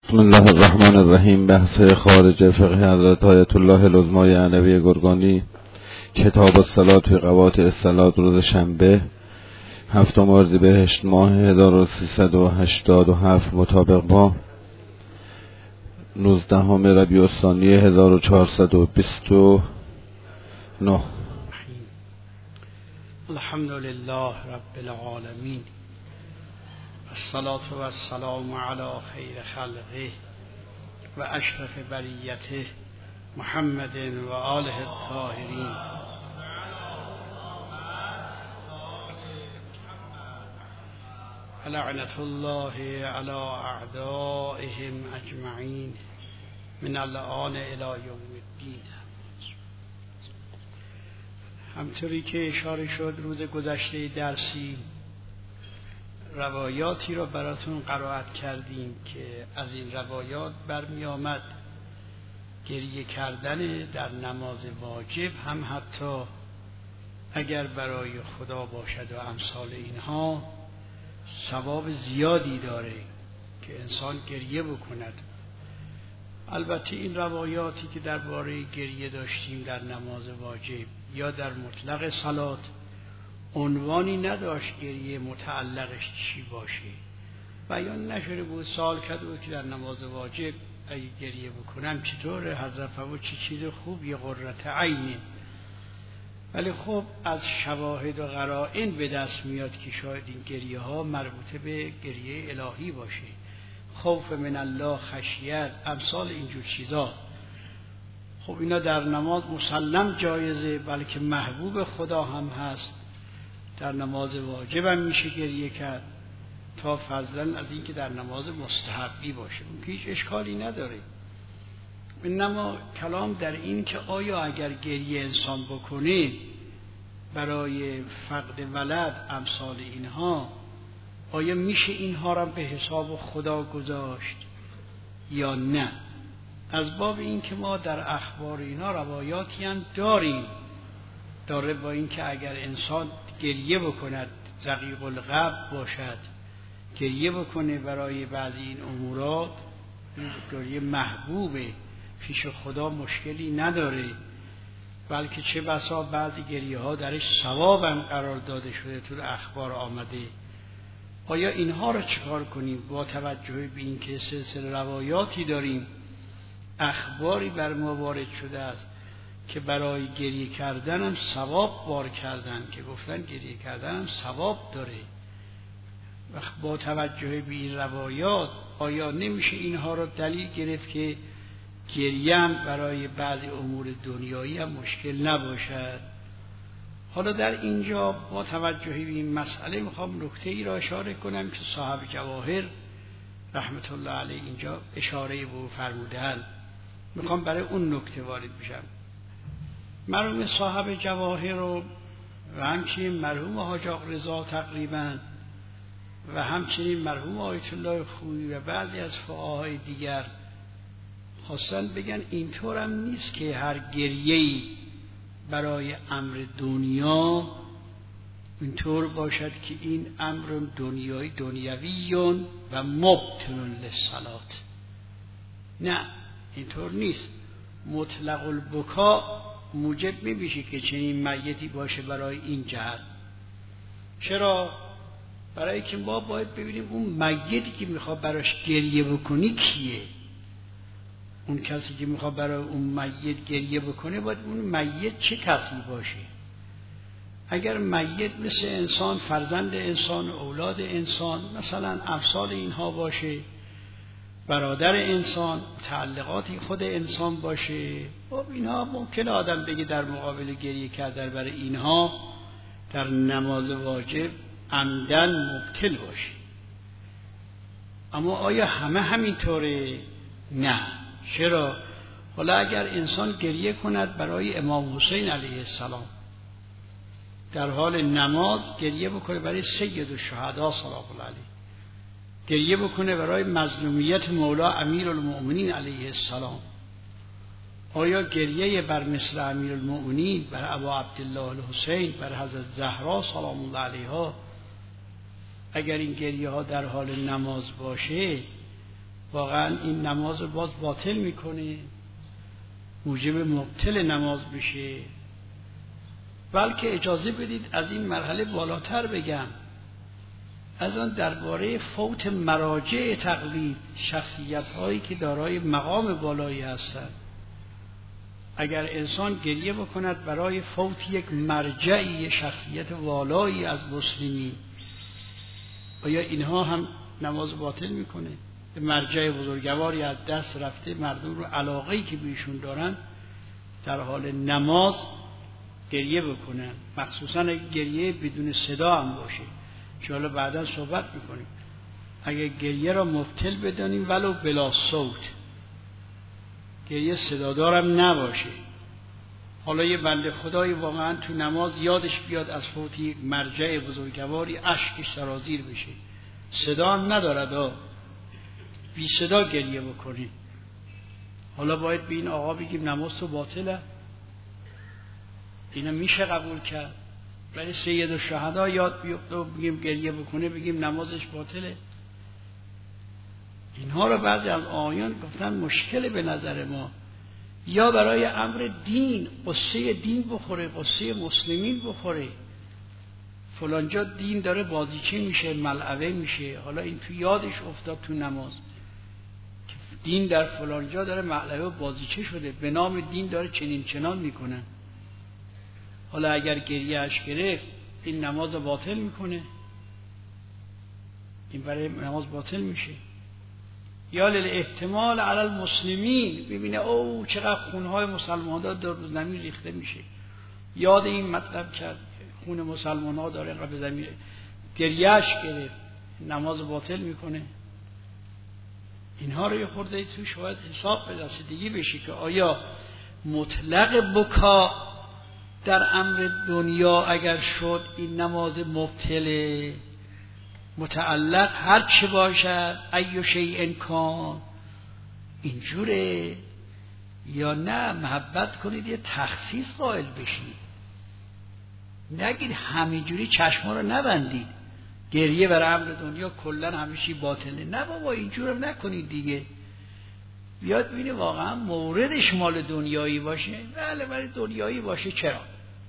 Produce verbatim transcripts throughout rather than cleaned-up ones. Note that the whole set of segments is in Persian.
بسم الله الرحمن الرحیم. بحث خارج فقه حضرت آیت الله العظمای علوی گرگانی، کتاب الصلاة فی قواطع الصلاة، روز شنبه هفتم اردیبهشت ماه هزار و سیصد و هشتاد و هفت مطابق با نوزدهم ربیع الثانی هزار و چهارصد و بیست و نه. الحمد لله رب العالمین، الصلاة و السلام علی خیر خلقه و اشرف بریته محمد و آله الطاهرین. لعنت الله علی اعدائهم اجمعین من الآن الی یوم الدین. همطوری که اشاره شد روز گذشته درسی روایاتی را براتون قرائت کردیم که از این روایات برمی آمد گریه کردن در نماز واجب هم حتی اگر برای خدا باشد و امثال اینها ثواب زیادی داره که انسان گریه بکند. البته این روایاتی که درباره گریه داشتیم در نماز واجب یا در مطلق صلات عنوانی نداشت گریه متعلقش چی باشه، بیان نشده بود. سوال کرده بود که در نماز واجب اگه گریه بکنم چطوره حضرت فرمود چه چیز خوبی، قرة عین. ولی خب از شواهد و قرائن به دست میاد که شاید این گریه ها مربوطه به گریه الهی باشه، خوف من الله، خشیت، امثال اینجور چیزا. خب اینا در نماز مسلم جایزه، بلکه محبوب خدا هم هست. در نماز واجب هم میشه گریه کرد تا فضلا از این که در نماز مستحبی باشه، اون که هیچ اشکالی نداره. انما کلام در این که آیا اگر گریه انسان بکنه برای فقد ولد امثال اینها، آیا میشه اینها را به حساب خدا گذاشت یا نه؟ از باب این که ما در اخبار اینا روایاتی هم داریم داره با این که اگر انسان گریه بکند، رقیق القلب باشد، گریه بکنه برای بعضی این امورات، گریه محبوبه، پیش خدا مشکلی نداره، بلکه چه بسا بعضی گریه ها درش ثواب هم قرار داده شده، تو اخبار آمده. آیا اینها رو چکار کنیم با توجه به این که سلسله روایاتی داریم، اخباری بر ما وارد شده است که برای گریه کردن هم ثواب بار کردن، که گفتن گریه کردن هم ثواب داره. و با توجه به این روایات آیا نمیشه اینها را دلیل گرفت که گریه هم برای بعضی امور دنیایی هم مشکل نباشد؟ حالا در اینجا با توجه به این مسئله میخوام نکته ای را اشاره کنم که صاحب جواهر رحمت الله علیه اینجا اشاره به او فرمودند. میخوام برای اون نکته وارد بشم. مرحوم صاحب جواهر و همچنین مرحوم حاج آقا رضا تقریبا و همچنین مرحوم آیت الله خویی و بعضی از فقهای دیگر خواستن بگن اینطور هم نیست که هر گریه‌ای برای امر دنیا اینطور باشد که این امر دنیایی دنیویون و مبطل للصلات. نه، اینطور نیست. مطلق البکا موجب میشه که چنین میتی باشه برای این جهت. چرا؟ برای که ما باید ببینیم اون میتی که میخواد براش گریه بکنی کیه. اون کسی که میخواد برای اون میت گریه بکنه باید اون میت چه کسی باشه. اگر میت مثل انسان، فرزند انسان، اولاد انسان، مثلا امثال اینها باشه، برادر انسان، تعلقاتی خود انسان باشه، خب اینها ممکنه آدم بگه در مقابل گریه کردن برای اینها در نماز واجب عمدن مبتل باشه. اما آیا همه همینطوره؟ نه. چرا؟ حالا اگر انسان گریه کند برای امام حسین علیه السلام، در حال نماز گریه بکنه برای سید الشهدا سلام الله علیه، گریه بکنه برای مظلومیت مولا امیر المؤمنین علیه السلام، آیا گریه بر مثل امیر المؤمنین، بر ابا عبدالله الحسین، بر حضرت زهرا سلام الله علیها، اگر این گریه ها در حال نماز باشه واقعا این نماز رو باز باطل میکنه، موجب مبطل نماز بشه. بلکه اجازه بدید از این مرحله بالاتر بگم، از آن درباره فوت مراجع تقلید، شخصیت هایی که دارای مقام بالایی هستند. اگر انسان گریه بکند برای فوت یک مرجعی، شخصیت والایی از مسلمین، آیا اینها هم نماز باطل میکنه؟ مرجع بزرگواری از دست رفته، مردم رو علاقه‌ای که بهشون دارن در حال نماز گریه بکنن، مخصوصا اگه گریه بدون صدا هم باشه، که حالا بعدا صحبت میکنیم. اگه گریه را مبطل بدانیم ولو بلا صوت، گریه صدادارم نباشه. حالا یه بنده خدایی واقعا تو نماز یادش بیاد از فوت یک مرجع بزرگواری، اشکش سرازیر بشه، صدا هم ندارد، بی صدا گریه بکنیم، حالا باید به این آقا بگیم نماز تو باطله؟ اینا میشه قبول کرد؟ برای سید الشهدا یاد بیفته و بگیم گریه بکنه بگیم نمازش باطله؟ اینها رو بعضی از آیان گفتن مشکل به نظر ما. یا برای امر دین، قصه دین بخوره، قصه مسلمین بخوره، فلانجا دین داره بازیچه میشه، ملعبه میشه، حالا این تو یادش افتاد تو نماز که دین در فلانجا داره ملعبه و بازیچه شده، به نام دین داره چنین چنان میکنن. حالا اگر گریهش گرفت این نماز باطل میکنه، این برای نماز باطل میشه. یا للاحتمال علی المسلمین، ببینه او چقدر خونهای مسلمان ها در زمین ریخته میشه، یاد این مطلب کرد خون مسلمان ها داره اینقدر به زمین، گریهش گرفت، نماز باطل میکنه. اینها رو یه خورده توش باید حساب به رسیدگی بشه که آیا مطلق بکا در امر دنیا اگر شد این نماز مبطله، متعلق هر چه باشد ای شیء کان اینجوره، یا نه محبت کنید یه تخصیص قائل بشید، نگید همینجوری چشما رو نبندید گریه برای امر دنیا کلا همیشه باطله. نه بابا اینجور رو نکنید دیگه. بیاد ببینه واقعا موردش مال دنیایی باشه، بله برای دنیایی باشه چرا؟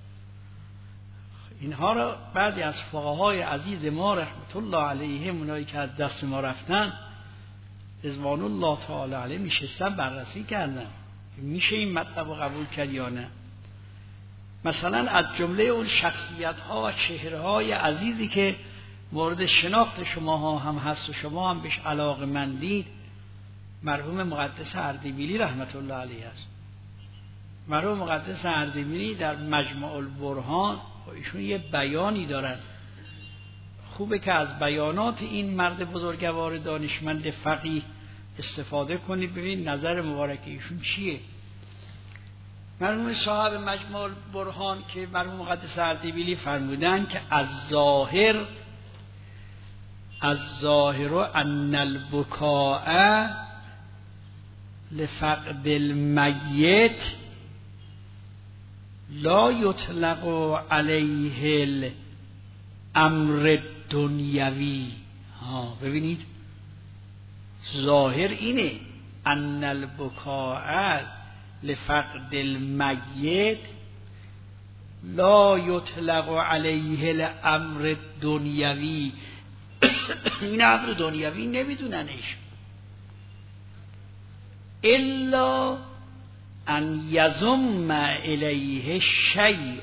اینها را بعضی از فقهای عزیز ما رحمت الله علیهم، اونایی که از دست ما رفتن رضوان الله تعالی علیهم، نشستن بررسی کردن میشه این مطلب رو قبول کرد یا نه. مثلا از جمله اون شخصیت ها و چهره های عزیزی که مورد شناخت شما ها هم هست و شما هم بهش علاقه‌مندید، مرحوم مقدس اردبیلی رحمت الله علیه است. مرحوم مقدس اردبیلی در مجمع البرهان ایشون یه بیانی دارن، خوبه که از بیانات این مرد بزرگوار دانشمند فقیه استفاده کنید، ببین نظر مبارک ایشون چیه. مرحوم صاحب مجمع البرهان که مرحوم مقدس اردبیلی فرمودن که از ظاهر از ظاهر ان البکاء لفقد المیت لا یطلق علیه الامر دنیوی. ها ببینید ظاهر اینه، ان البکاء لفقد المیت لا یطلق علیه الامر دنیوی. این امر دنیوی نمیدوننش الا ان یضم الیه شیء.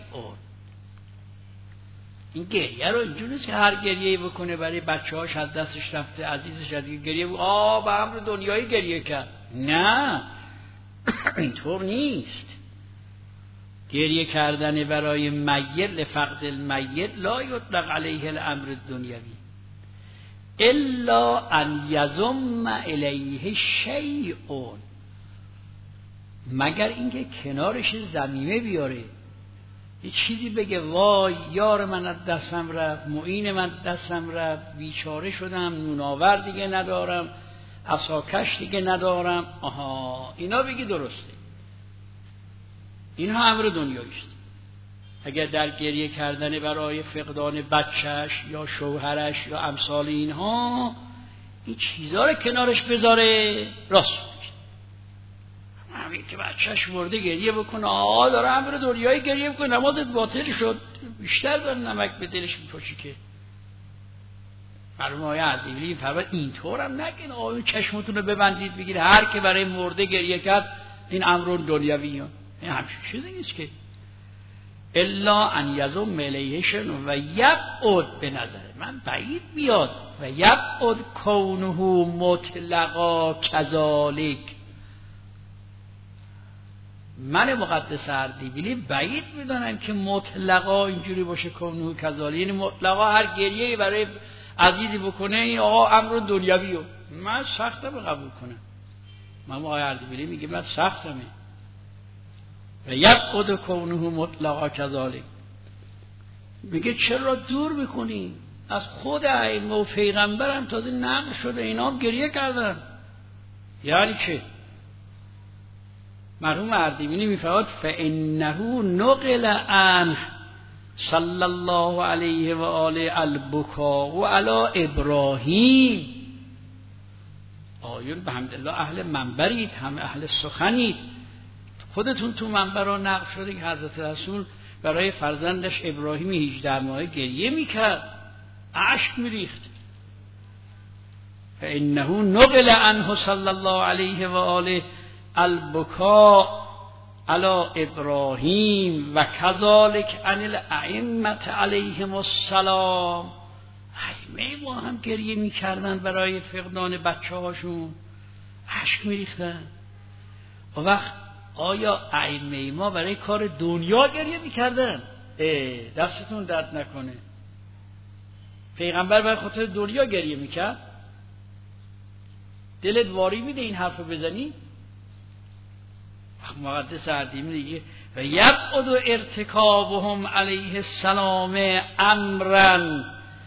این گریه رو اینجور نیست که هر گریه‌ای بکنه برای بچه‌هاش از دستش رفته عزیزش از گریه بود آه به امر دنیایی گریه کرد. نه اینطور نیست. گریه کردن برای میت لفقد المیت لا یطلق علیه الامر دنیوی الا ان یضم الیه شیء، مگر اینکه کنارش ضمیمه بیاره، یه چیزی بگه وای یار من از دستم رفت، معین من دستم رفت، بیچاره شدم، نوناور دیگه ندارم، عصاکش دیگه ندارم. آها اینا بگی درسته، اینها امر دنیاییست. اگر در گریه کردن برای فقدان بچهش یا شوهرش یا امثال اینها، این چیزا رو کنارش بذاره راست میگه. همین که بچهش مرده گریه بکنه آه داره امر دنیایی گریه بکنه نمازت باطل شد، بیشتر داره نمک به دلش میپاشه که مرحوم آقای اردبیلی فرمود اینطور هم نگین آقا چشمتون رو ببندید بگید هر که برای مرده گریه کرد این امر دنیوی. این همچین چیزی نیست که الا ان یزم الیه شن و یبعد به نظر من بعید بیاد و یبعد کونه مطلقا کذالک. من مقدس اردبیلی بعید میدونم که مطلقا اینجوری باشه کونه کذالک، یعنی مطلقا هر گریه‌ای برای عزیزی بکنه این آقا امر دنیویه. من سختم قبول کنم. من آقای اردبیلی میگه من سختمه و یبعد کونه مطلقا کذالک. میگه چرا دور میکنی از خود ائمه و پیغمبرم تازه نقل شده اینا هم گریه کردن. یعنی چه؟ مرحوم اردبیلی میفرماد فانه نقل عنه صلی الله علیه و آله البکاء علی ابراهیم. آیون بحمدالله اهل منبرید، هم اهل سخنید. خودتون تو منبر ها نقل شده که حضرت رسول برای فرزندش ابراهیم هجده ماهه گریه میکرد، اشک میریخت. فانه نقل عنه صلی الله علیه و آله البکاء علی ابراهیم و کذالک عن الائمه علیهم السلام. ائمه ما هم گریه میکردن برای فقدان بچه هاشون، اشک میریختن. و وقت آیا ائمه ما برای کار دنیا گریه میکردن؟ دستتون درد نکنه. پیغمبر برای خاطر دنیا گریه میکرد؟ دلت واری میده این حرف بزنی؟ مقدس اردبیلی میگه و یبعد ارتکابهم علیه السلام امرا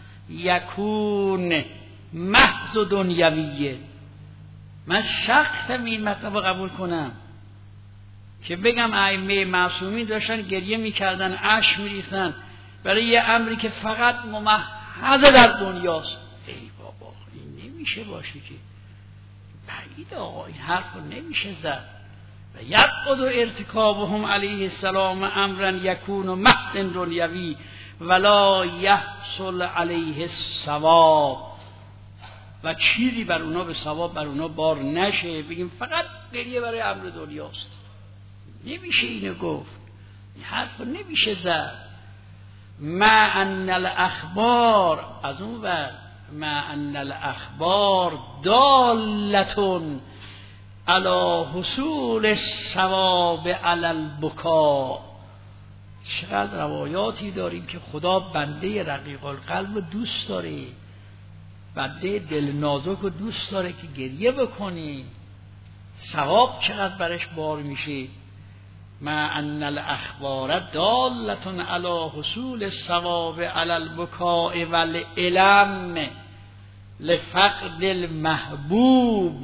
یکون محض دنیویه. من سختم این مطلب رو قبول کنم که بگم ائمه معصومین داشتن گریه میکردن، اشک میریختن برای یه امری که فقط ممحض در دنیاست. ای بابا این نمیشه باشه که، بعید آقا این حرف رو نمیشه زد. و یبعد ارتکابهم علیه السلام امرا یکون محض دنیوی ولا یحصل علیه الثواب. و چیزی بر اونا به ثواب بر اونا بار نشه، بگیم فقط گریه برای امر دنیاست. نمیشه اینو گفت، این حرف نمیشه زد. مع ان الاخبار از اون ور مع ان الاخبار دالتون علی حصول الثواب علی البکا. چقدر روایاتی داریم که خدا بنده رقیق القلب رو دوست داره، بنده دل نازک رو دوست داره که گریه بکنی، ثواب چقدر برش بار میشه. مع ان الاخبار دالتون علی حصول الثواب علی البکاء والالم لفقد المحبوب.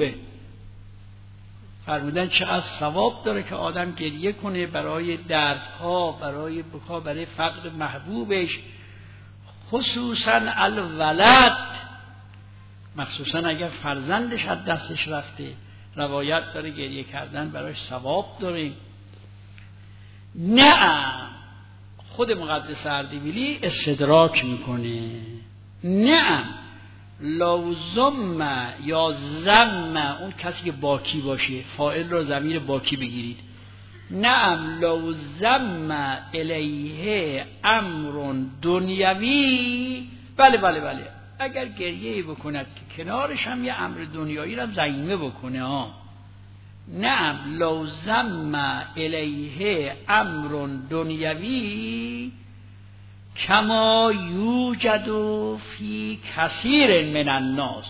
فرمودن چقدر ثواب داره که آدم گریه کنه برای دردها، برای بکا، برای فقد محبوبش، خصوصا الولد، مخصوصا اگر فرزندش از دستش رفته. روایت داره گریه کردن برایش ثواب داره. نه خود مقدس اردبیلی استدراک میکنه. نه لو زم یا زم، اون کسی که باکی باشه، فاعل رو ضمیر باکی بگیرید. نعم لو زم الیه امر دنیوی، بله بله بله اگر گریه بکند که کنارش هم یه امر دنیایی رو زعیمه بکنه ها. نعم لو زم الیه امر دنیوی کما یوجد فی کثیر من الناس.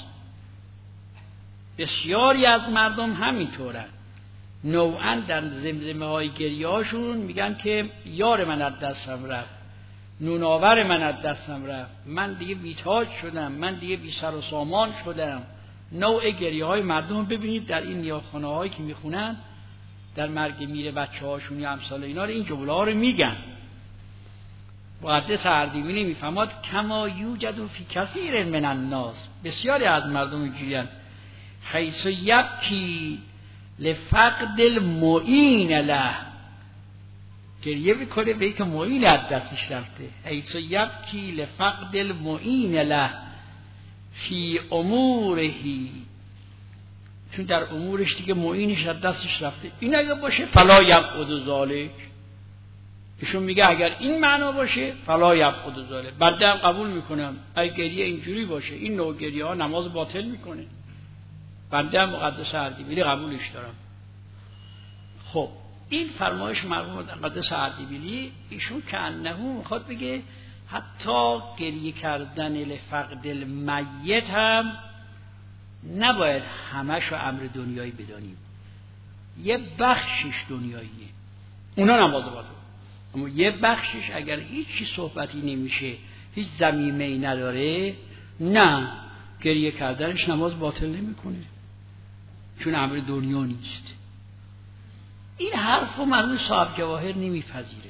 بسیاری از مردم همینطورن، نوعا در زمزمه های گریه هاشون میگن که یار من از دستم رفت، نوناور من از دستم رفت، من دیگه بیتاج شدم، من دیگه بی سر و سامان شدم. نوع گریه های مردم ببینید در این نیاخانه هایی که میخونن در مرگ میره بچه هاشون یا امثال اینا رو این جمله ها رو میگن. مقدس اردبیلی میفهمد کما یوجد فی کثیر من الناس، بسیاری از مردم اینجوریان، حیث یبکی لفقد المعین له، گریه میکنه به اینکه معین از دستش رفته. حیث یبکی لفقد المعین له فی امورهی، چون در امورش دیگه معینش از دستش رفته. این اگه باشه فلا یبعد ذالک، ایشون میگه اگر این معنا باشه فلا یبعد ذالک، بعد هم قبول میکنم اگه گریه اینجوری باشه این نوع گریه ها نماز باطل میکنه، بعد هم مقدس اردبیلی قبولش دارم. خب این فرمایش مرحوم مقدس اردبیلی، ایشون که انه میخواد بگه حتی گریه کردن لفقد المیت هم نباید همش رو امر دنیایی بدانیم، یه بخشش دنیاییه، اونا نماز باطل، اما یه بخشش اگر هیچی صحبتی نمیشه، هیچ ضمیمه‌ای نداره، نه گریه کردنش نماز باطل نمیکنه، چون امر دنیا نیست. این حرف رو مرحوم صاحب جواهر نمیپذیره،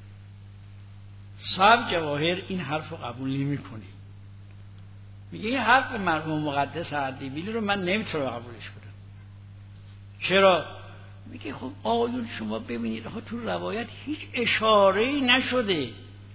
صاحب جواهر این حرف رو قبول نمیکنه، میگه این حرف مرحوم مقدس اردبیلی رو من نمیتونم قبولش کنم. چرا؟ میگه خب آقایون شما ببینید آخه تو روایت هیچ اشاره‌ای نشده،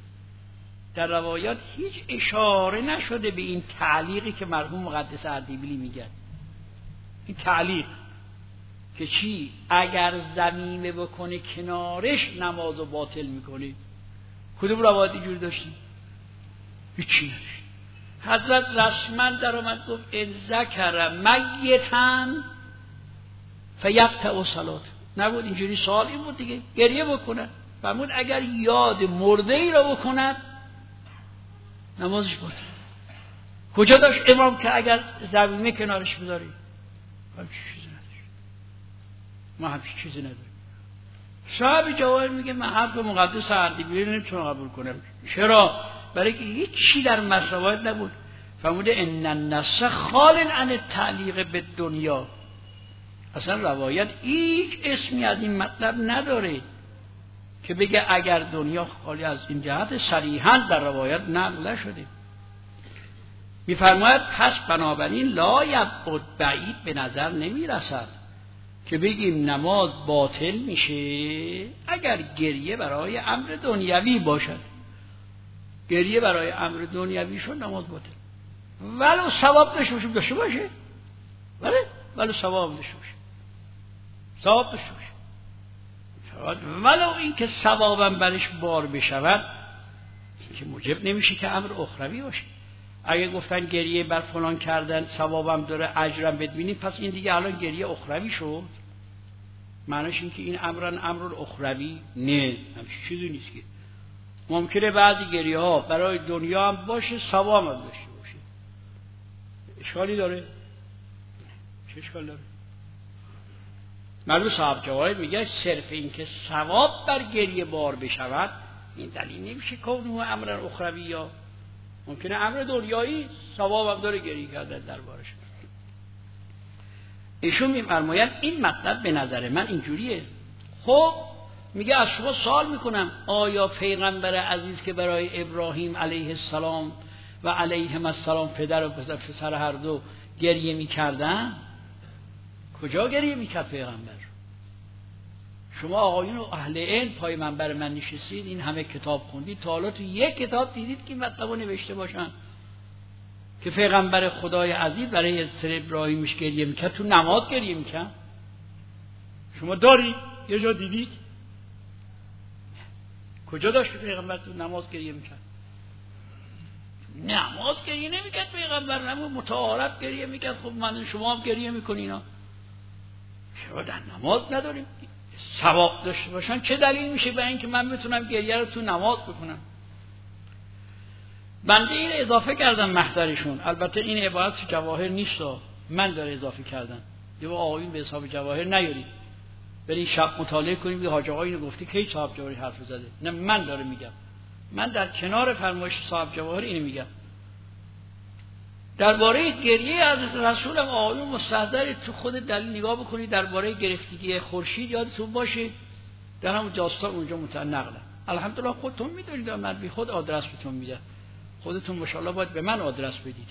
در روایات هیچ اشاره نشده به این تعلیقی که مرحوم مقدس اردبیلی میگن. این تعلیق که چی؟ اگر ضمیمه بکنه کنارش نمازو باطل میکنه. کدوم روایت اینجوری داشتیم؟ هیچی نداشت. حضرت رسما در آمد گفت ان ذکر میتن فیقطع صلات، نبود اینجوری؟ سوال این بود دیگه، گریه بکنن. فرمود اگر یاد مرده ای را بکند نمازش باطل. کجا داشت امام که اگر ضمیمه کنارش بذاری؟ همچین چیزی نداشت، ما همچین چیزی نداریم. صاحب جواهر میگه من حرف مقدس اردبیلی رو نمیتونم قبول کنم. چرا؟ برای که هیچ چی در مسروایت نبود. فرموده ان النص خال عن التعلیق به دنیا، اصلا روایت هیچ اسمی از این مطلب نداره که بگه اگر دنیا خالی از این جهت، صریحاً در روایت نقل نشده. میفرماید پس بنابراین لا یبعد بعید به نظر نمیرسد که بگیم نماز باطل میشه اگر گریه برای امر دنیوی باشد. گریه برای امر دنیوی شد نماز باطل، ولو ثواب داشته باشه داشته باشه ولی ولو ثواب داشته باشه ثواب داشته باشه ولو این که ثوابم برش بار بشود، این که موجب نمیشه که امر اخروی باشه. اگه گفتن گریه بر فلان کردن ثوابم داره اجرم ببینید، پس این دیگه الان گریه اخروی شد. معنیش این که این امرن امر اخروی نه، همچین چیزی نیست. که ممکنه بعضی گریه ها برای دنیا هم باشه ثواب هم داشته باشه. اشکالی داره؟ چه اشکال داره؟ مرحوم صاحب جواهر میگه صرف این که ثواب بر گریه بار بشود این دلیل نمیشه کونه امر اخروی. یا ممکنه امر دنیایی ثواب هم داره گریه کردن دربارش. ایشون میفرمایند این مطلب به نظر من اینجوریه. خب میگه از شما سوال میکنم آیا پیغمبر عزیز که برای ابراهیم علیه السلام و علیهم السلام پدر و پسر هر دو گریه میکردن؟ کجا گریه میکرد پیغمبر؟ شما آقایون و اهل علم پای منبر من نشستید، این همه کتاب خوندید، تا حالا تو یک کتاب دیدید که مطلبو نوشته باشن که پیغمبر خدای عزیز برای سر ابراهیمش گریه میکرد؟ تو نماز گریه میکرد؟ شما دارید؟ یه جا دیدید؟ کجا داشت پیغمبر تو نماز گریه میکرد؟ نماز گریه نمیکرد پیغمبر، نماز متعارف گریه میکرد. خب من شما هم گریه میکنین ها. شما در نماز نداریم ثواب داشته باشن، چه دلیل میشه به این که من بتونم گریه رو تو نماز بکنم؟ بنده این اضافه کردم محضرشون، البته این عبارت تو جواهر نیست، من داره اضافه کردم. یه آقایون به حساب جواهر نیارید، برید شب مطالعه کنید حاج آقا اینو گفته کی صاحب جواهر حرف زده. نه من داره میگم، من در کنار فرمایش صاحب جواهر اینو میگم. درباره گریه از رسول آقایون مستحضر تو خود دلیل نگاه بکنید. درباره گرفتگی خورشید یادتون باشه در همون داستان اونجا متنقلم الحمدلله خودتون میدونید، من بی خود آدرس بهتون میدم، خودتون ماشاءالله باید به من آدرس بدید.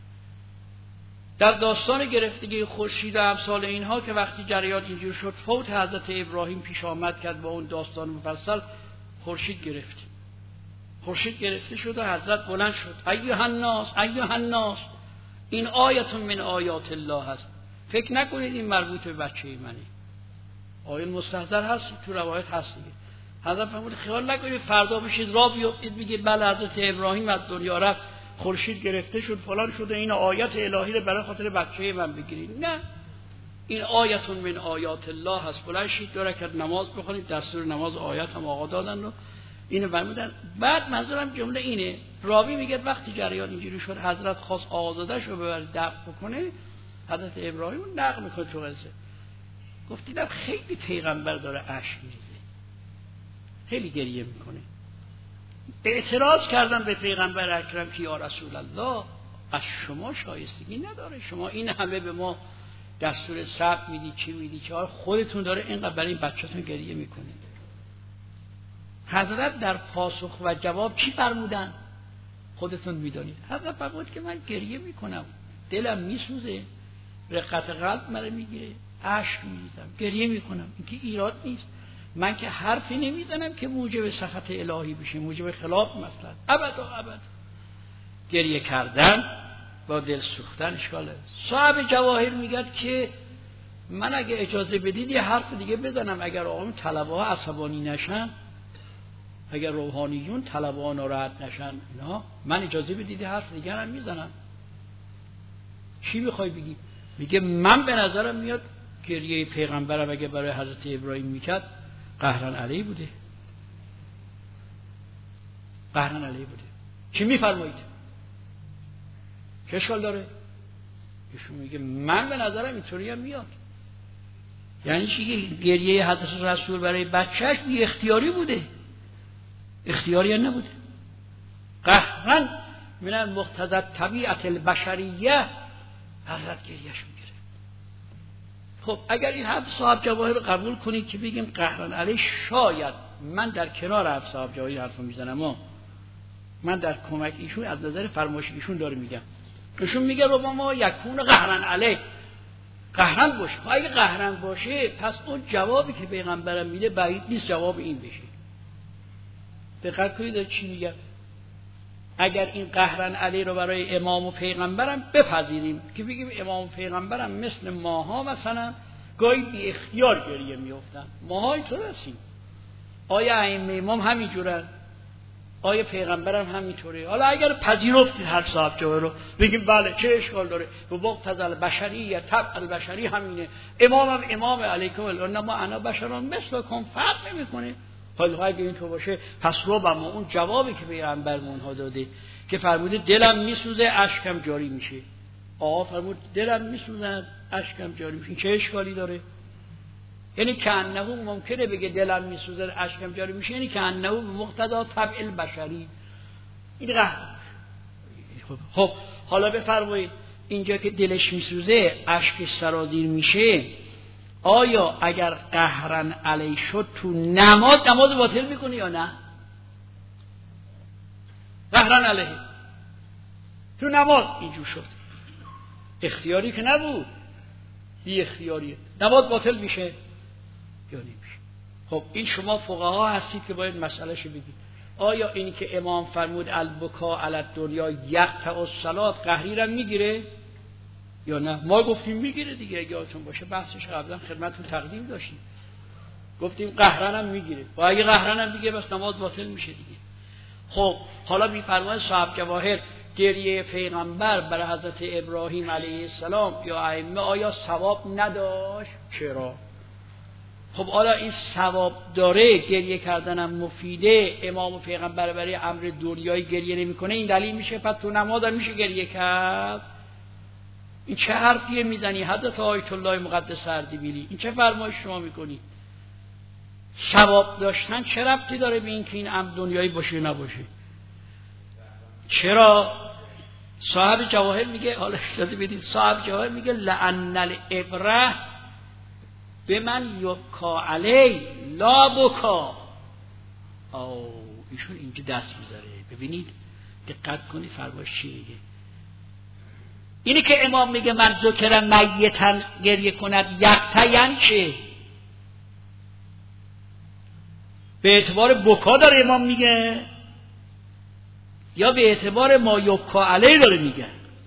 در داستان گرفتگی خورشید و امثال اینها که وقتی جریان اینجور شد، فوت حضرت ابراهیم پیش آمد کرد با اون داستان مفصل، خورشید گرفت. خورشید گرفته شد و حضرت بلند شد، ایها الناس ایها الناس، این آیت من آیات الله هست. فکر نکنید این مربوط به بچه منه، آیه مستحضر هست، تو روایت هست دیگه. حضرت فرمود خیال نکنید فردا بشید راه بیفتید بگید بله حضرت ابراهیم از دنیا رفت، خورشید گرفته شد فلان شده، این آیت الهی رو برای خاطر بچه من بگیرید. نه، این آیت من آیات الله هست. بلند شید دو رکعت نماز بخونید، دستور نماز آیت هم آقا دادن رو اینو فرمودن. بعد منظورم جمله اینه، راوی میگه وقتی جریان اینجوری شد حضرت خواست آزادش رو ببر دفع بکنه، حضرت ابراهیم نقل میکنه تو قصه، گفت دیدم خیلی پیغمبر داره اشک میریزه، خیلی گریه میکنه. اعتراض کردم به پیغمبر اکرم که یا رسول الله از شما شایستگی نداره، شما این همه به ما دستور صبر میدی چی میدی که خودتون داره اینقدر برای این بچه‌تون گریه میکنید. حضرت در پاسخ و جواب چی فرمودن؟ خودتون میدونید. حضرت فرمود که من گریه میکنم، دلم میسوزه، رقت قلب مرا میگیره، اشک میریزم، گریه میکنم، این که ایراد نیست. من که حرفی نمیزنم که موجب سخط الهی بشه، موجب خلاف مثلا. ابدا ابدا. گریه کردن با دل سوختن اشکاله. صاحب جواهر میگه که من اگه اجازه بدید یه حرف دیگه بزنم، اگر آقایون طلبه ها عصبانی نشن، اگر روحانیون طلبه ها ناراحت نشن اینا، من اجازه بدید حرف دیگه هم میزنم. چی میخوای بگی؟ میگه من به نظرم میاد گریه پیغمبرم اگه برای حضرت ابراهیم میکرد قهرن علیه بوده، قهرن علیه بوده. چی میفرمایید؟ چه اشکال داره؟ ایشون میگه من به نظرم اینطوری هم میاد. یعنی چی؟ گریه حضرت رسول برای بچهش بی اختیاری بوده، اختیاری هم نبوده. قهرن من المقتضى طبیعت البشریه حضرت گریهش میگیره. خب اگر این حرف صاحب جواهر رو قبول کنید که بگیم قهرن علیه، شاید من در کنار حرف صاحب جواهر حرف میزنم، اما من در کمک ایشون از نظر فرمایش ایشون داره میگم. ایشون میگه ربما یکون قهرن علیه، قهرن باشه. اگه قهرن باشه پس اون جوابی که پیغمبرم میده بعید نیست جواب این بشه. دقت کنید چی میگم. اگر این قهرن علی رو برای امام و پیغمبرم بپذیریم که بگیم امام و پیغمبرم مثل ماها مثلا گاهی بی اختیار گریه میافتن، ماها اینطور هستیم. آیا ائمه امام همینجورن؟ آیا پیغمبرم همینطوره؟ حالا اگر پذیرفتید هر صاحب جوهر رو بگیم بله چه اشکال داره، به مقتضی البشری یا طبع البشری همینه، امامم امام علیکم انما انا بشرم مثلکم، فرق نمیکنه. حالا اگه اینطور باشه پس رو با ما اون جوابی که پیغمبرمون ها داده که فرموده دلم میسوزه اشکم جاری میشه، آقا فرمود دلم میسوزه اشکم جاری میشه، چه اشکالی داره؟ یعنی که انه ممکنه بگه دلم میسوزه اشکم جاری میشه، یعنی که انه به مقتضا طبع البشری این قهر. خب حالا بفرمایید اینجا که دلش میسوزه اشکش سرازیر میشه، آیا اگر قهرن علی شد تو نماز نماز باطل میکنه یا نه؟ قهرن علیه تو نماز اینجور شد، اختیاری که نبود، بی اختیاریه، نماز باطل میشه یا نمیشه؟ خب این شما فقها هستید که باید مسئله شو بگید. آیا این که امام فرمود البکا علی الدنیا یقطع الصلاة قهری را میگیره یا نه؟ ما گفتیم میگیره دیگه، اگه یادتون باشه بحثش قبلا خدمتتون تقدیم داشتیم، گفتیم قهرن هم میگیره و اگه قهرن هم میگیره بس نماز باطل میشه دیگه. خب حالا میفرماید صاحب جواهر گریه پیغمبر برای حضرت ابراهیم علیه السلام یا ائمه آیا ثواب نداشت؟ چرا؟ خب حالا این ثواب داره، گریه کردنم مفیده، امام و پیغمبر برای امر دنیایی گریه نمیکنه، این دلیل میشه پس تو نماز هم میشه گریه کرد؟ این چه حرفیه میزنی حضرت آیت الله مقدس اردبیلی؟ این چه فرمایش شما میکنی؟ ثواب داشتن چه ربطی داره به این که این امر دنیایی باشه نباشه؟ چرا؟ صاحب جواهر میگه، حالا اجازه بدید، صاحب جواهر میگه لأن العبره به من یبکا علی لا بکا. آو ایشون اینجا دست میذاره. ببینید دقت کنید فرمایش چی میگه. اینی که امام میگه من ذکر میتن گریه کند یقطع یعنی چه؟ به اعتبار بکا داره امام میگه یا به اعتبار ما یبکا علیه داره میگه؟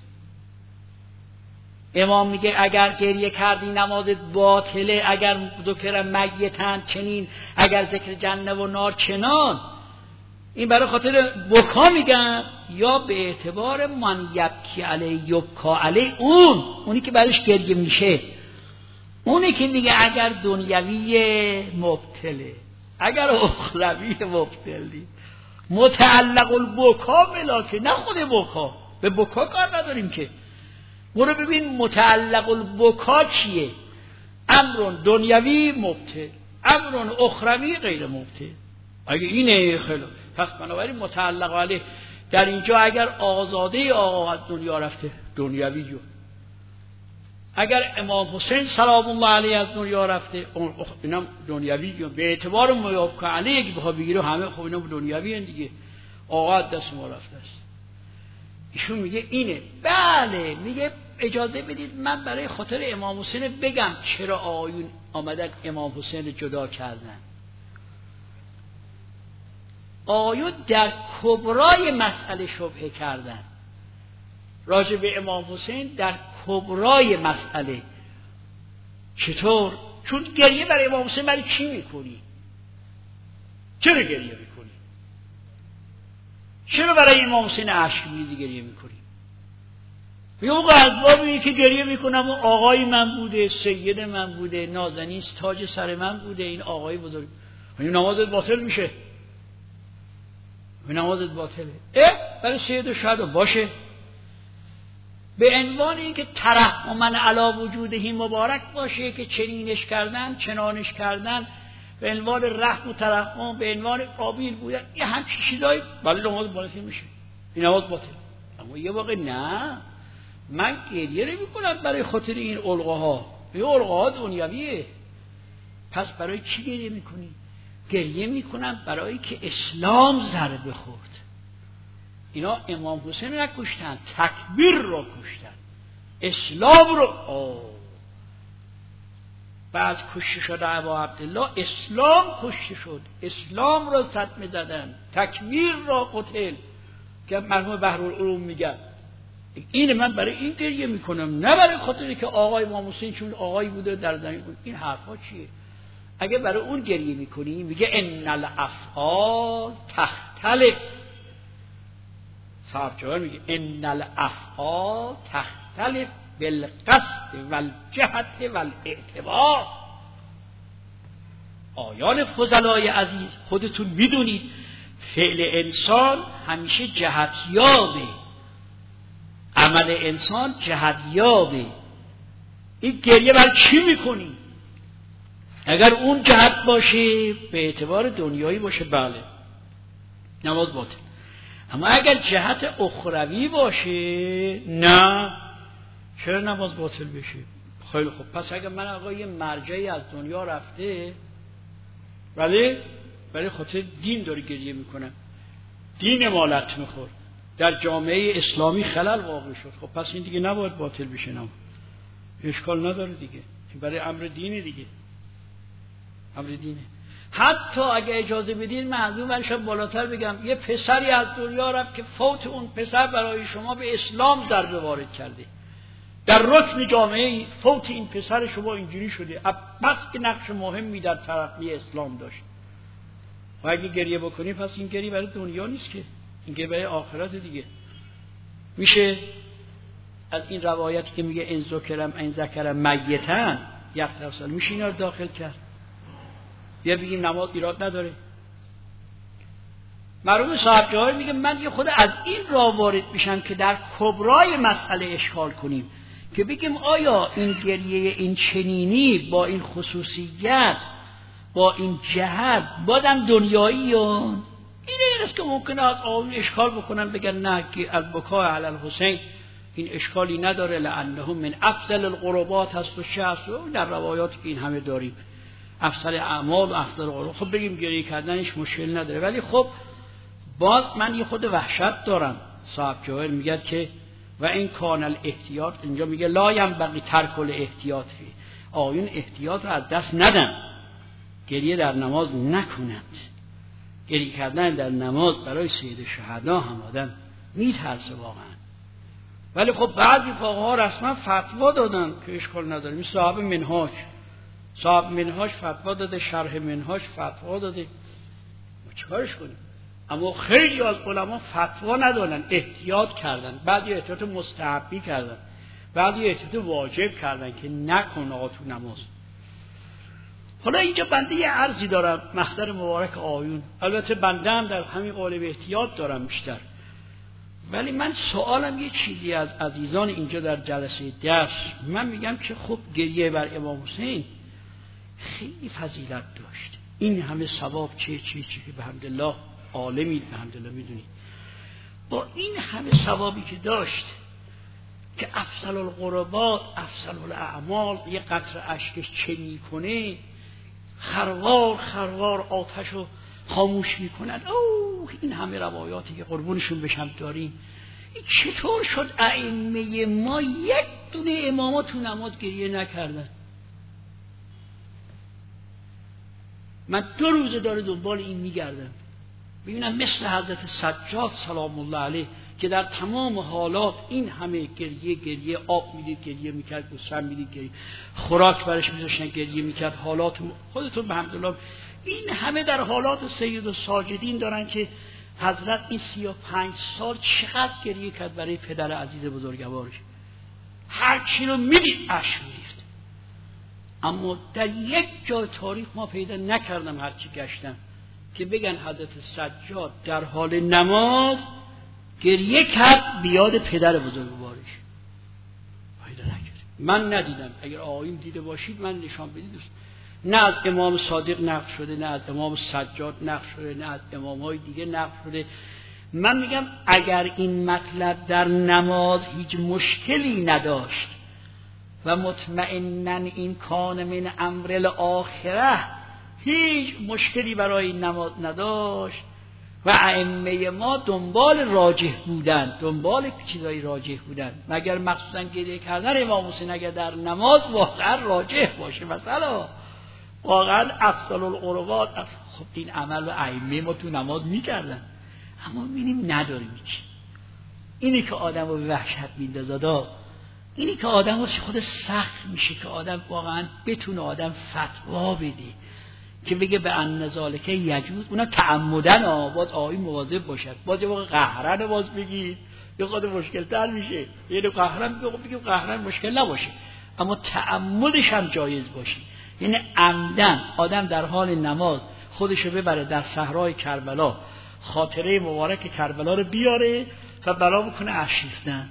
امام میگه اگر گریه کردی نمازت باطله، اگر ذکر میتن چنین، اگر ذکر جنه و نار چنان. این برای خاطر بکا میگن یا به اعتبار من یبکی علیه یبکا علیه، اون اونی که برایش گریه میشه، اونی که میگه اگر دنیوی مبتله اگر اخروی مبتلی متعلق البکا ملاکه، نه خود بکا، به بکا کار نداریم که. برو ببین متعلق البکا چیه؟ امرون دنیوی مبتل، امرون اخروی غیر مبتل. اگه اینه خیلی پس بنابراین متعلق علیه در اینجا اگر آزاده آقا از دنیا رفته دنیوی جو، اگر امام حسین سلام الله علیه از دنیا رفته اینم دنیوی جو. به اعتبار موافق علیه اگه بخواه بگیره همه خب اینم دنیوی هن دیگه، آقا دست ما رفته است. ایشون میگه اینه. بله میگه اجازه بدید من برای خاطر امام حسین بگم چرا آقایون آمدن امام حسین جدا کردن. آقایون در کبرای مسئله شبهه کردن راجع به امام حسین، در کبرای مسئله. چطور؟ چون گریه برای امام حسین برای چی میکنی؟ چرا گریه میکنی؟ چرا برای امام حسین اشک میریزی گریه میکنی؟ یه موقع از بابی که گریه میکنم و آقای من بوده، سید من بوده، نازنین تاج سر من بوده، این آقای بزرگ، این نمازت باطل میشه، این نمازت باطله. اه برای سید و شهدا باشه، به عنوان اینکه ترحما علی وجودهی مبارک باشه که چنینش کردن چنانش کردن، به عنوان رحم و ترحم، به عنوان قابیل بودن، این همچین چیزایی بله نماز باطل میشه، این نماز باطل. اما یه واقع نه، من گریه نمی کنم برای خاطر این علقاها، این علقاها دنیویه. پس برای چی گریه میکنی؟ گریه میکنم برای که اسلام ضربه خورد. اینا امام حسین را کشتن، تکبیر را کشتن، اسلام رو آه. بعد کشته شد ابا عبدالله، اسلام کشته شد، اسلام را صدمه زدن، تکبیر را قتل که مرحوم بحرالعلوم میگن. این من برای این گریه میکنم، نه برای خاطر که آقای امام حسین چون آقای بوده در زمین بود. این حرفا چیه؟ اگه برای اون گریه میکنی میگه ان الافعال تختلف. صاحب جواب میگه ان الافعال تختلف بالقصد والجهت والاعتبار. آیان فضلای عزیز خودتون میدونید فعل انسان همیشه جهتیابه، عمل انسان جهتیابه. این گریه بر چی میکنی؟ اگر اون جهت باشه به اعتبار دنیایی باشه بله نماز باطل. اما اگر جهت اخروی باشه نه، چرا نماز باطل بشه؟ خیلی خوب، پس اگر من آقا یه مرجعی از دنیا رفته ولی برای خاطر دین داره گریه میکنم، دین مالت میخور، در جامعه اسلامی خلل واقع شد، خب پس این دیگه نباید باطل بشه، نه اشکال نداره دیگه، این برای امر دینه دیگه، امر دینه. حتی اگه اجازه بدین من از اون ورشم بالاتر بگم، یه پسری از دنیا رفت که فوت اون پسر برای شما به اسلام ضربه وارد کرده، در رکن جامعه فوت این پسر شما اینجوری شده، پس که نقش مهمی در ترقی اسلام داشت. و اگه گریه بکنی پس این گریه برای دنیا نیست که، این گریه برای آخرت دیگه. میشه از این روایتی که میگه ان ذکرم ان ذکرم میتن یقطع سال، میشه اینا رو داخل کرد، بیا بگیم نماز ایراد نداره. مرحوم صاحب جواهر میگه من یه خود از این راه وارد میشم که در کبرای مسئله اشکال کنیم، که بگیم آیا این گریه این چنینی با این خصوصیت با این جهت بادم دنیایی هن؟ اینه این است که ممکنه از آن اشکال بکنن، بگن نه که البکاء علی الحسین این اشکالی نداره، لانه من افضل القربات هست و شخص، و در روایاتی که این همه داریم افضل اعمال و افضل قرآن. خب بگیم گریه کردنش مشکل نداره، ولی خب باز من یه خود وحشت دارم. صاحب جواهر میگه که و این کان الاحتیاط، اینجا میگه لا ینبغی ترک الاحتیاط فی، آیون احتیاط رو از دست ندن، گریه در نماز نکنند. گریه کردن در نماز برای سید شهدا هم آدم میترسه واقعا. ولی خب بعضی فقها رسما فتوا دادن که اشکال نداره، مثل صاحب منهاج. صاحب منهاج فتوا داده، شرح منهاج فتوا داده، ما چیکارش کنیم؟ اما خیلی از علما فتوا ندادن، احتیاط کردن. بعضی احتیاط مستحبی کردن، بعضی احتیاط واجب کردن که نکن آقا تو نماز. حالا اینجا بنده یه عرضی دارم مخزر مبارک آیون، البته بنده هم در همین قالب احتیاط دارم بیشتر، ولی من سوالم یه چیزی از عزیزان اینجا در جلسه درس، من میگم که خب گریه بر امام حسین خیلی فضیلت داشت، این همه ثواب چه چه چه که بحمدالله عالمی بحمدالله میدونی، با این همه ثوابی که داشت که افضل القربات افضل الاعمال، یه قطره اشکش چه میکنه، خروار خروار آتشو خاموش میکنن. اوه این همه روایاتی که قربونشون بشم داریم، این چطور شد ائمه ما یک دونه اماما تو نماز گریه نکردن؟ من دو روزه داره دنبال این میگردم ببینم مثل حضرت سجاد سلام الله علیه که در تمام حالات این همه گریه گریه آب میدید گریه میکرد، گوسفند میدید گریه، خوراک برش میذاشتن گریه میکرد، حالات خودتون به حمدالله این همه در حالات سید و ساجدین دارن که حضرت این سی و پنج سال چقدر گریه کرد برای پدر عزیز بزرگوارش، هر چی رو میدید اشک میریخت. اما در یک جای تاریخ ما پیدا نکردم هر چی گشتم که بگن حضرت سجاد در حال نماز گریه کرد بیاد پدر بزرگوارش، پیدا نکرد. من ندیدم، اگر آقایون دیده باشید من نشان بدید. نه از امام صادق نقل شده، نه از امام سجاد نقل شده، نه از امام‌های دیگه نقل شده. من میگم اگر این مطلب در نماز هیچ مشکلی نداشت و مطمئناً این کان من امر الاخره هیچ مشکلی برای این نماز نداشت و ائمه ما دنبال راجح بودن، دنبال چیزای راجح بودن، مگر مخصوصاً گریه کردن امام حسین اگر در نماز واقعا راجح باشه، مثلا واقعا افضل القربات، خب این عمل و ائمه ما تو نماز میکردن، اما میبینیم نداریم هیچ. اینی که آدم رو به وحشت میندازه، اینی که آدم رو خود سخت میشه که آدم واقعا بتونه آدم فتوا بده که بگه به ان ذالک یجوز، اونا تعمدن ها، باز آقای مواظب باشد. باز یه واقع قهرن باز بگید یه خود مشکل تر میشه، یه دو قهرن بگیم قهرن مشکل نباشه، اما تعمدش هم جایز باشه. یعنی عمدن آدم در حال نماز خودشو ببره در صحرای کربلا، خاطره مبارک کربلا رو بیاره و بلا بکنه اشریفتن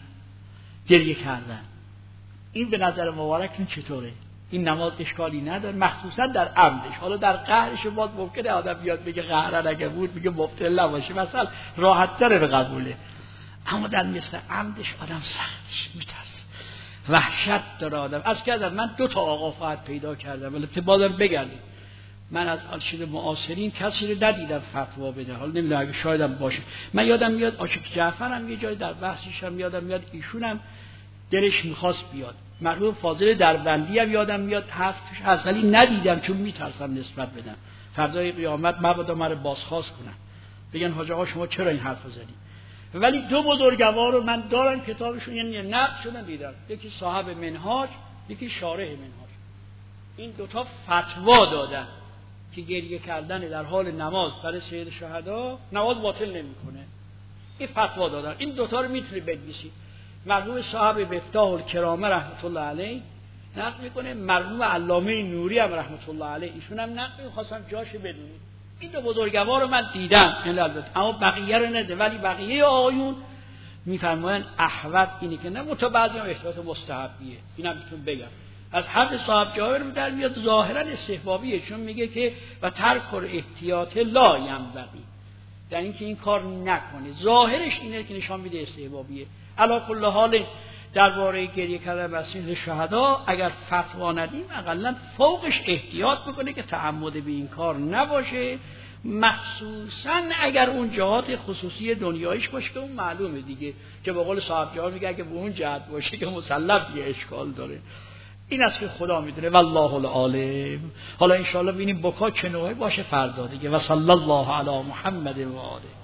گریه کردن. این به نظر مبارکتون چطوره؟ این نماز اشکالی نداره، مخصوصا در عمدش. حالا در قهرش باز ممکنه آدم بیاد بگه قهرن اگه بود میگه مبتل نباشه، مثلا راحت تره به قبوله، اما در مثل عمدش آدم سختش میترسه، وحشت داره آدم. از کردم من دو تا آقا فقط پیدا کردم، ولی بازم بگردیم من از آرشیو معاصرین کسی رو ندیدم فتوا بده، حالا نمیدونم اگه شایدم باشه. من یادم میاد عاشق جعفر هم یه جای در بحثش هم یادم میاد ایشونم دلش میخواست بیاد، مرحوم فاضل دربندی هم یادم میاد هفتش هست، ولی ندیدم چون میترسم نسبت بدم فردای قیامت مبادا مرا بازخواست کنن بگن حاج آقا شما چرا این حرفو زدی. ولی دو بزرگوار رو من دارم کتابشون، یعنی نقد شدن دیدم، یکی صاحب منهاج یکی شارح منهاج، این دوتا فتوا دادن که گریه کردن در حال نماز برای سید شهدا نماز باطل نمیکنه. این فتوا دادن، این دوتا رو میتونی بنویسی. مرحوم صاحب مفتاح الکرامه رحمت الله علیه نقل میکنه، مرحوم علامه نوری هم رحمت الله علیه ایشون هم نقل می‌خواستم جاش بدونید. این دو بزرگوار رو من دیدم البته، اما بقیه رو نده، ولی بقیه آقایون میفرمایند احوط اینی که نه متبعضی هم احتیاط مستحبیه. اینم میتونم بگم از حرف صاحب جواهر در میاد ظاهرا استحبابیه، چون میگه که و ترک احتیاط لا ینبغی، در اینکه این کار نکنه، ظاهرش اینه که نشان میده استحبابیه. علی کل حال درباره گریه کردن بر سید شهدا اگر فتوا ندیم اقلا فوقش احتیاط بکنه که تعمد به این کار نباشه، مخصوصا اگر اون جهات خصوصی دنیایش باشه که اون معلومه دیگه، که به قول صاحب جهان میگه اگه به اون جهت باشه که مسلم یه اشکال داره. این است که خدا میدونه والله العالم. حالا ان شاء الله ببینیم بکا چه نوعی باشه فردا دیگه. و صلی الله علی محمد و آله.